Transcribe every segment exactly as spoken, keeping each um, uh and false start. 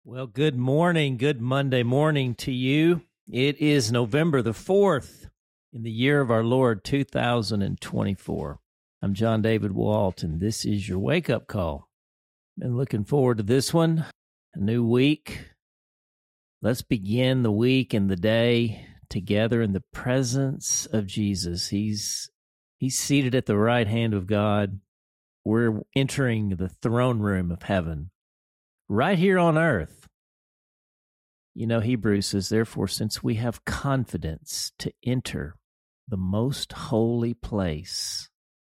Well, good morning. Good Monday morning to you. It is November the fourth in the year of our Lord, two thousand twenty-four. I'm John David Walt, and this is your wake-up call. Been looking forward to this one. A new week. Let's begin the week and the day together in the presence of Jesus. He's, he's seated at the right hand of God. We're entering the throne room of heaven, right here on earth. You know, Hebrews says, therefore, since we have confidence to enter the most holy place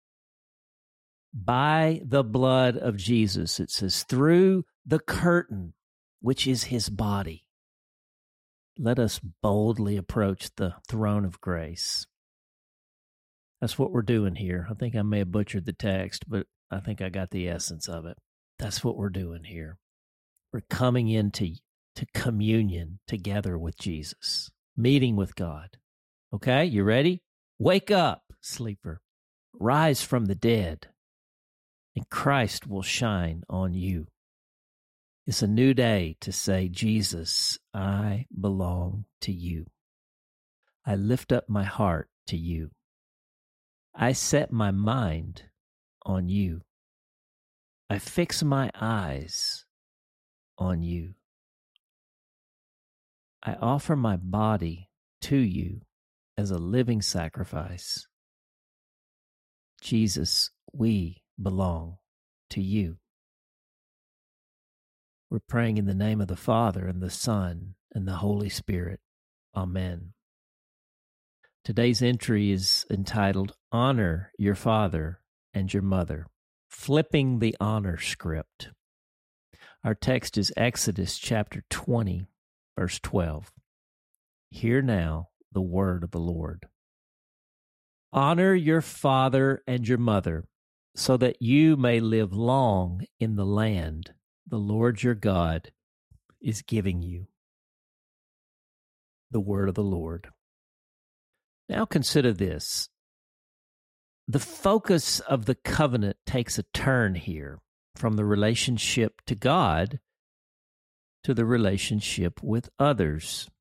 by the blood of Jesus, it says, through the curtain, which is his body, let us boldly approach the throne of grace. That's what we're doing here. I think I may have butchered the text, but I think I got the essence of it. That's what we're doing here. We're coming into to communion together with Jesus, meeting with God. Okay, you ready? Wake up, sleeper. Rise from the dead, and Christ will shine on you. It's a new day to say, Jesus, I belong to you. I lift up my heart to you. I set my mind on you. I fix my eyes on you. I offer my body to you as a living sacrifice. Jesus, we belong to you. We're praying in the name of the Father and the Son and the Holy Spirit. Amen. Today's entry is entitled, Honor Your Father and Your Mother, Flipping the Honor Script. Our text is Exodus chapter twenty, verse twelve. Hear now the word of the Lord. Honor your father and your mother, so that you may live long in the land the Lord your God is giving you. The word of the Lord. Now consider this. The focus of the covenant takes a turn here from the relationship to God to the relationship with others.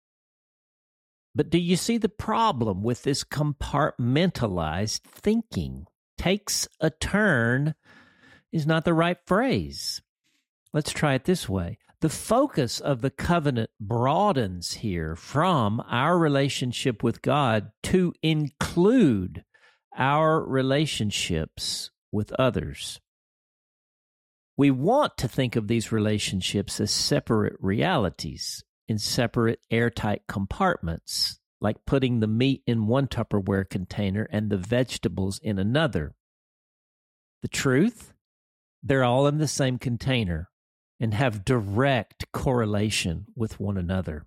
But do you see the problem with this compartmentalized thinking? Takes a turn is not the right phrase. Let's try it this way. The focus of the covenant broadens here from our relationship with God to include our relationships with others. We want to think of these relationships as separate realities in separate airtight compartments, like putting the meat in one Tupperware container and the vegetables in another. The truth? They're all in the same container and have direct correlation with one another.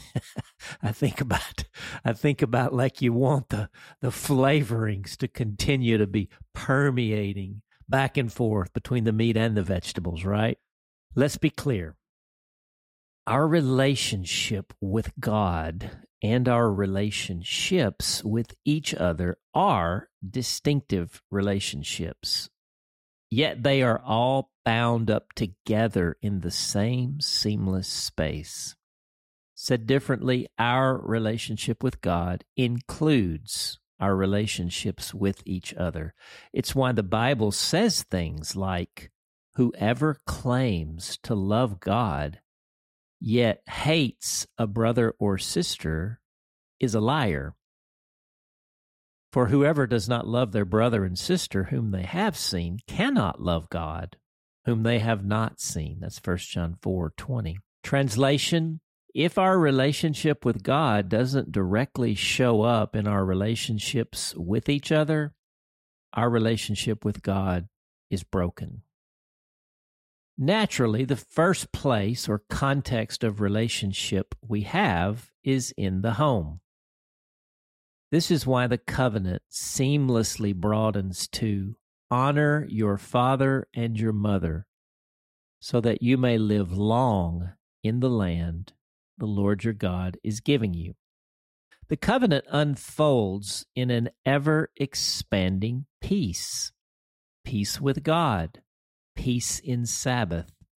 I think about I think about like you want the, the flavorings to continue to be permeating back and forth between the meat and the vegetables, right? Let's be clear. Our relationship with God and our relationships with each other are distinctive relationships, yet they are all bound up together in the same seamless space. Said differently, our relationship with God includes our relationships with each other. It's why the Bible says things like, whoever claims to love God yet hates a brother or sister is a liar. For whoever does not love their brother and sister whom they have seen cannot love God, whom they have not seen. That's First John four twenty. Translation, if our relationship with God doesn't directly show up in our relationships with each other, our relationship with God is broken. Naturally, the first place or context of relationship we have is in the home. This is why the covenant seamlessly broadens to honor your father and your mother, so that you may live long in the land the Lord your God is giving you. The covenant unfolds in an ever-expanding peace. Peace with God, peace in Sabbath,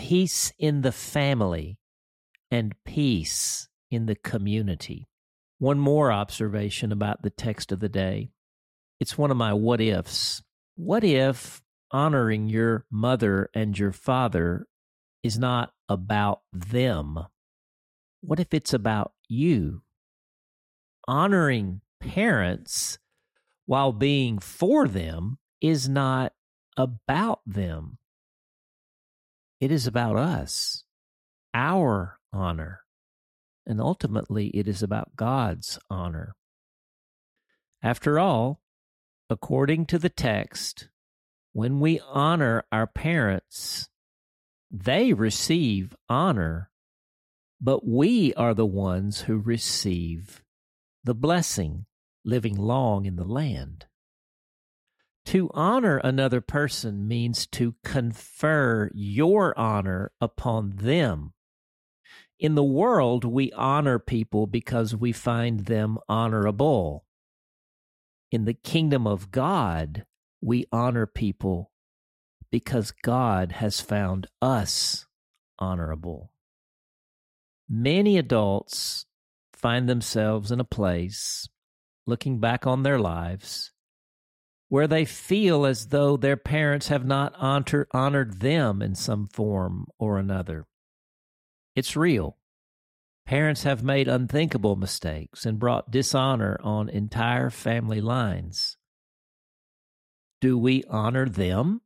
peace in the family, and peace in the community. One more observation about the text of the day. It's one of my what ifs. What if honoring your mother and your father is not about them? What if it's about you? Honoring parents while being for them is not about them. It is about us, our honor, and ultimately it is about God's honor. After all, according to the text, when we honor our parents, they receive honor, but we are the ones who receive the blessing, living long in the land. To honor another person means to confer your honor upon them. In the world, we honor people because we find them honorable. In the kingdom of God, we honor people because God has found us honorable. Many adults find themselves in a place, looking back on their lives, where they feel as though their parents have not honor, honored them in some form or another. It's real. Parents have made unthinkable mistakes and brought dishonor on entire family lines. Do we honor them?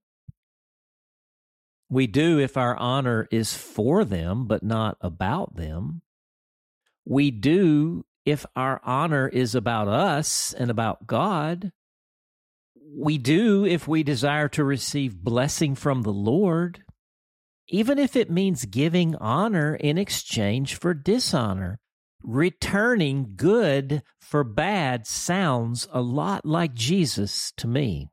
We do if our honor is for them, but not about them. We do if our honor is about us and about God. We do if we desire to receive blessing from the Lord, even if it means giving honor in exchange for dishonor. Returning good for bad sounds a lot like Jesus to me.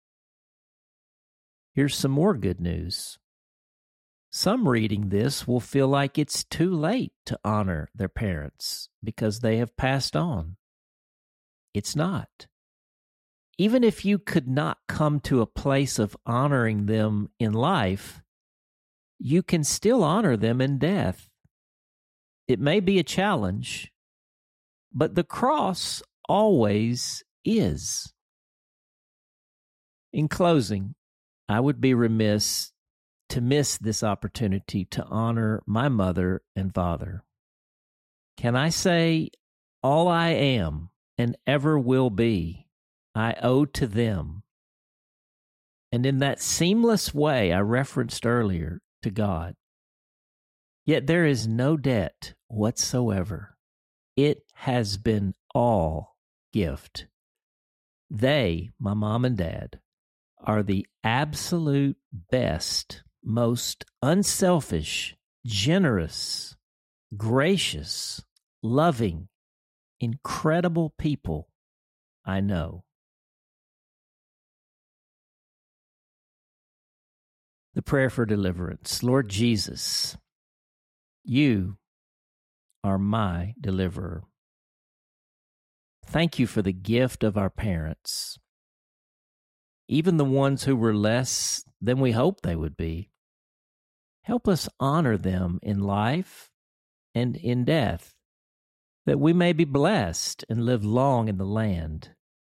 Here's some more good news. Some reading this will feel like it's too late to honor their parents because they have passed on. It's not. Even if you could not come to a place of honoring them in life, you can still honor them in death. It may be a challenge, but the cross always is. In closing, I would be remiss to miss this opportunity to honor my mother and father. Can I say all I am and ever will be, I owe to them, and in that seamless way I referenced earlier, to God. Yet there is no debt whatsoever. It has been all gift. They, my mom and dad, are the absolute best, most unselfish, generous, gracious, loving, incredible people I know. The prayer for deliverance. Lord Jesus, you are my deliverer. Thank you for the gift of our parents, even the ones who were less than we hoped they would be. Help us honor them in life and in death, that we may be blessed and live long in the land.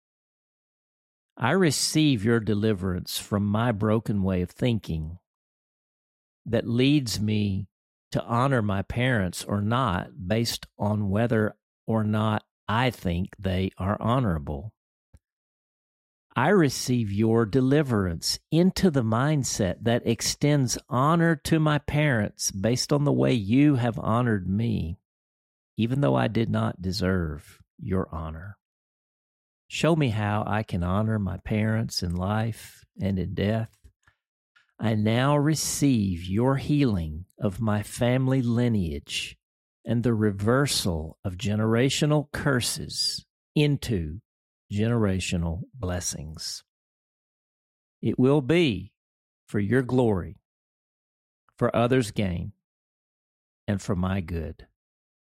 I receive your deliverance from my broken way of thinking that leads me to honor my parents or not based on whether or not I think they are honorable. I receive your deliverance into the mindset that extends honor to my parents based on the way you have honored me, even though I did not deserve your honor. Show me how I can honor my parents in life and in death. I now receive your healing of my family lineage and the reversal of generational curses into generational blessings. It will be for your glory, for others' gain, and for my good.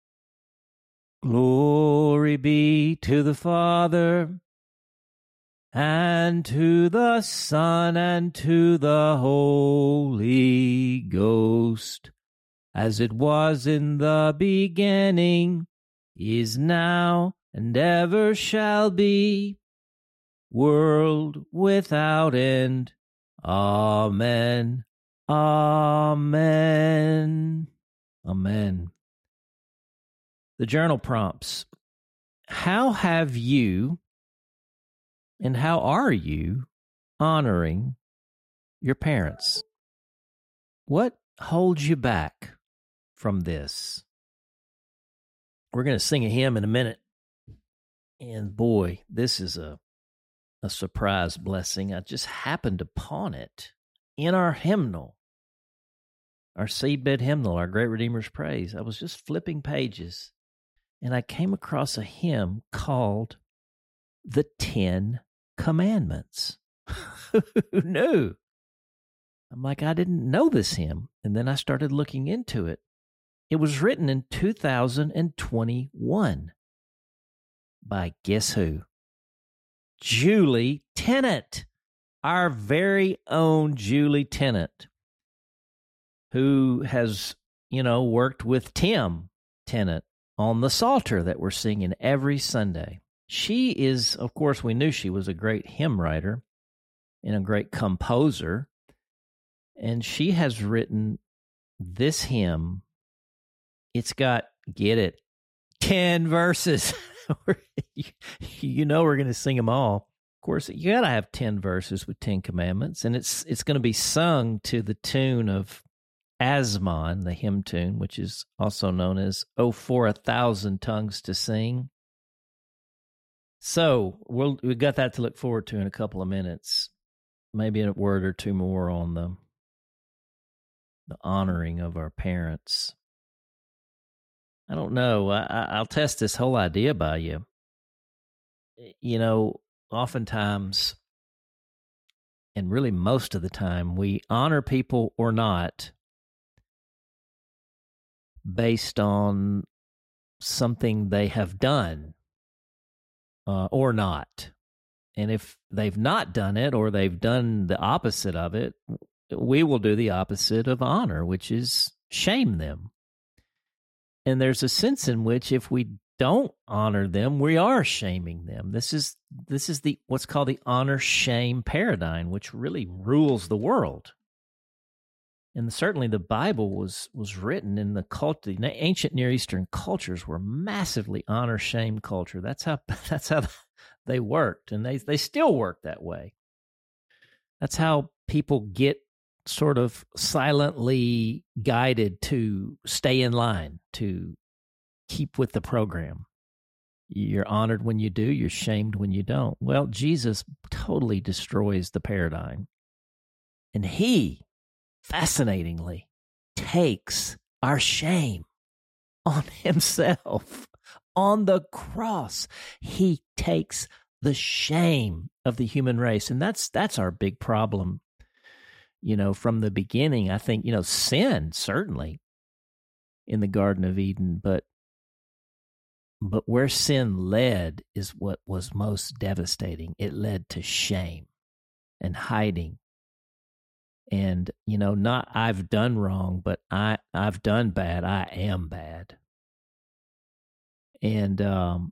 Glory be to the Father, and to the Son, and to the Holy Ghost, as it was in the beginning, is now, and ever shall be, world without end. Amen. Amen. Amen. The journal prompts. How have you and how are you honoring your parents? What holds you back from this? We're going to sing a hymn in a minute. And boy, this is a, a surprise blessing. I just happened upon it in our hymnal, our seedbed hymnal, our Great Redeemer's Praise. I was just flipping pages, and I came across a hymn called The Ten Commandments. Who knew? I'm like, I didn't know this hymn. And then I started looking into it. It was written in two thousand twenty-one by guess who? Julie Tennant, our very own Julie Tennant, who has, you know, worked with Tim Tennant on the Psalter that we're singing every Sunday. She is, of course, we knew she was a great hymn writer and a great composer, and she has written this hymn. It's got, get it, ten verses. You know we're going to sing them all. Of course, you got to have ten verses with ten commandments, and it's it's going to be sung to the tune of Asmon, the hymn tune, which is also known as "Oh, for a Thousand Tongues to Sing." So we'll we got that to look forward to in a couple of minutes. Maybe a word or two more on the the honoring of our parents. I don't know. I, I'll test this whole idea by you. You know, oftentimes, and really most of the time, we honor people or not based on something they have done uh, or not. And if they've not done it or they've done the opposite of it, we will do the opposite of honor, which is shame them. And there's a sense in which if we don't honor them, we are shaming them. This is this is the what's called the honor-shame paradigm, which really rules the world. And certainly the Bible was was written in the culture. The ancient Near Eastern cultures were massively honor-shame culture. That's how that's how they worked, and they they still work that way. That's how people get sort of silently guided to stay in line, to keep with the program. You're honored when you do, you're shamed when you don't. Well, Jesus totally destroys the paradigm. And he, fascinatingly, takes our shame on himself. On the cross, he takes the shame of the human race. And that's that's our big problem. You know, from the beginning, I think, you know, sin, certainly, in the Garden of Eden, but but where sin led is what was most devastating. It led to shame and hiding. And, you know, not I've done wrong, but I, I've done bad. I am bad. And um,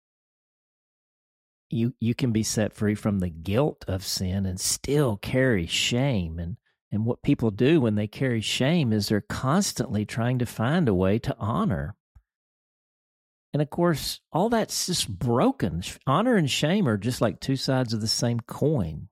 you you can be set free from the guilt of sin and still carry shame. And, and what people do when they carry shame is they're constantly trying to find a way to honor. And of course, all that's just broken. Honor and shame are just like two sides of the same coin.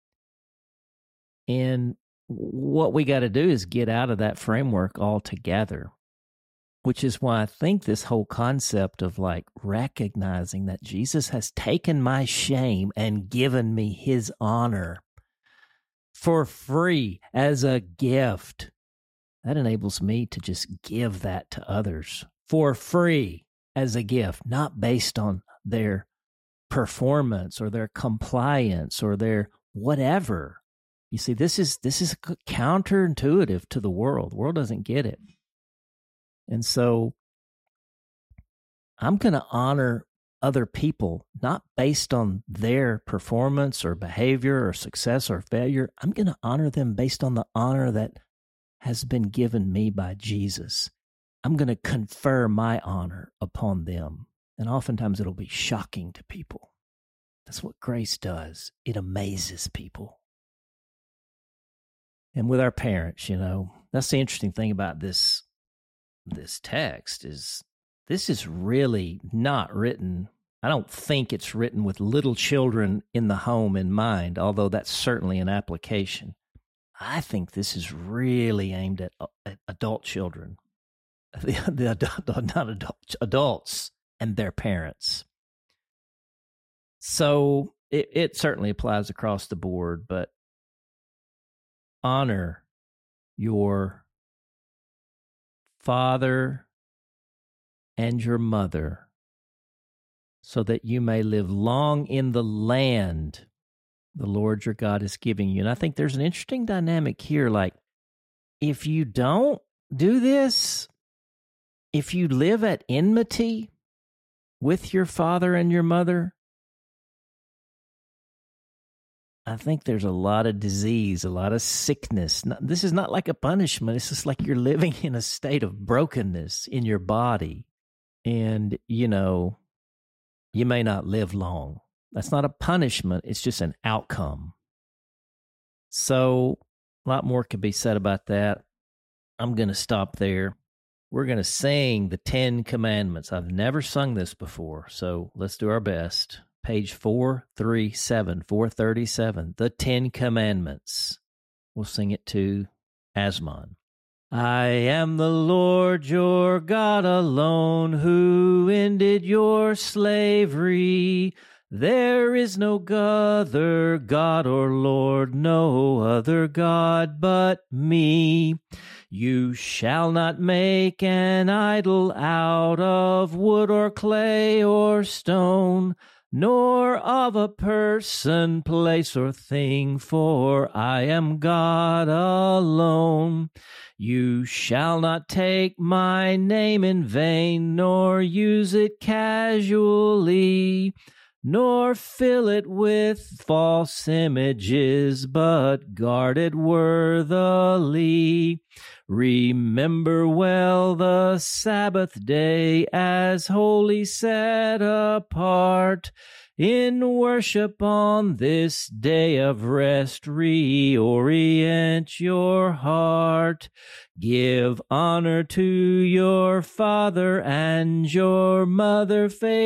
And what we got to do is get out of that framework altogether, which is why I think this whole concept of like recognizing that Jesus has taken my shame and given me his honor for free as a gift, that enables me to just give that to others for free as a gift, not based on their performance or their compliance or their whatever. You see, this is this is counterintuitive to the world. The world doesn't get it. And so I'm going to honor other people, not based on their performance or behavior or success or failure. I'm going to honor them based on the honor that has been given me by Jesus. I'm going to confer my honor upon them. And oftentimes it'll be shocking to people. That's what grace does. It amazes people. And with our parents, you know, that's the interesting thing about this, this text is this is really not written. I don't think it's written with little children in the home in mind, although that's certainly an application. I think this is really aimed at, at adult children, the, the adult, not adult, adults and their parents. So it, it certainly applies across the board, but honor your father and your mother so that you may live long in the land the Lord your God is giving you. And I think there's an interesting dynamic here. Like, if you don't do this, if you live at enmity with your father and your mother, I think there's a lot of disease, a lot of sickness. This is not like a punishment. It's just like you're living in a state of brokenness in your body. And, you know, you may not live long. That's not a punishment. It's just an outcome. So a lot more could be said about that. I'm going to stop there. We're going to sing the Ten Commandments. I've never sung this before, so let's do our best. Page four thirty-seven, four thirty-seven, the Ten Commandments. We'll sing it to Asmon. I am the Lord your God alone, who ended your slavery. There is no other God or Lord, no other God but me. You shall not make an idol out of wood or clay or stone, nor of a person, place, or thing, for I am God alone. You shall not take my name in vain, nor use it casually, nor fill it with false images, but guard it worthily. Remember well the Sabbath day as holy, set apart. In worship on this day of rest, reorient your heart. Give honor to your father and your mother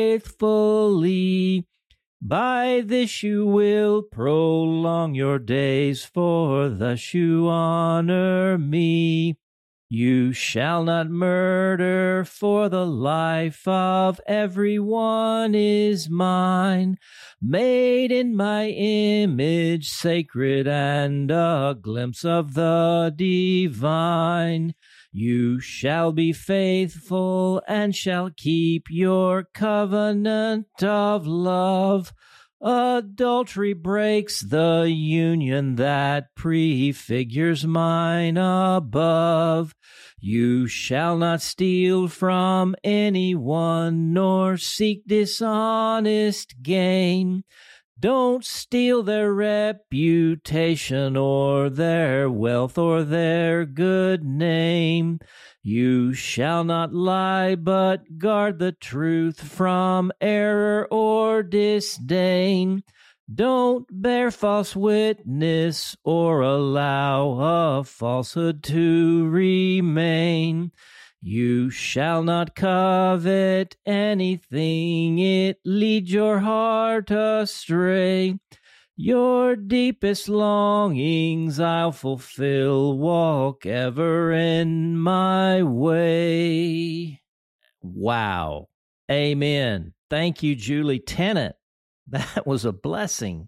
faithfully. By this you will prolong your days, for thus you honor me. You shall not murder, for the life of everyone is mine, made in my image, sacred and a glimpse of the divine. You shall be faithful and shall keep your covenant of love. Adultery breaks the union that prefigures mine above. You shall not steal from anyone, nor seek dishonest gain. Don't steal their reputation or their wealth or their good name. You shall not lie, but guard the truth from error or disdain. Don't bear false witness or allow a falsehood to remain. You shall not covet anything, it leads your heart astray. Your deepest longings I'll fulfill, walk ever in my way. Wow. Amen. Thank you, Julie Tennant. That was a blessing.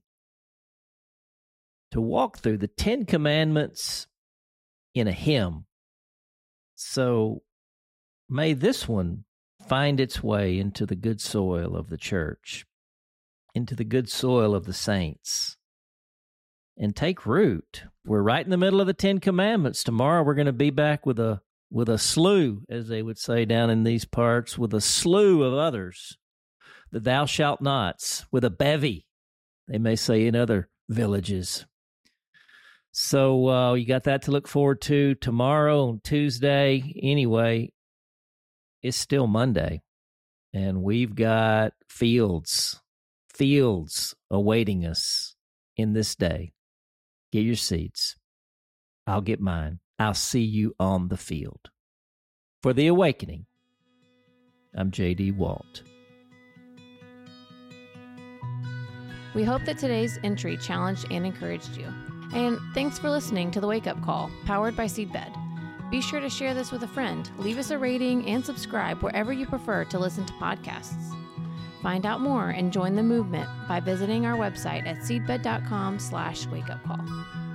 To walk through the Ten Commandments in a hymn. So may this one find its way into the good soil of the church, into the good soil of the saints, and take root. We're right in the middle of the Ten Commandments. Tomorrow we're going to be back with a with a slew, as they would say down in these parts, with a slew of others. the thou shalt nots with a bevy, they may say in other villages. So uh, you got that to look forward to tomorrow on Tuesday. Anyway, it's still Monday, and we've got fields, fields awaiting us in this day. Get your seeds. I'll get mine. I'll see you on the field. For The Awakening, I'm J D Walt. We hope that today's entry challenged and encouraged you. And thanks for listening to The Wake Up Call, powered by Seedbed. Be sure to share this with a friend, leave us a rating, and subscribe wherever you prefer to listen to podcasts. Find out more and join the movement by visiting our website at seedbed.com slash wakeupcall.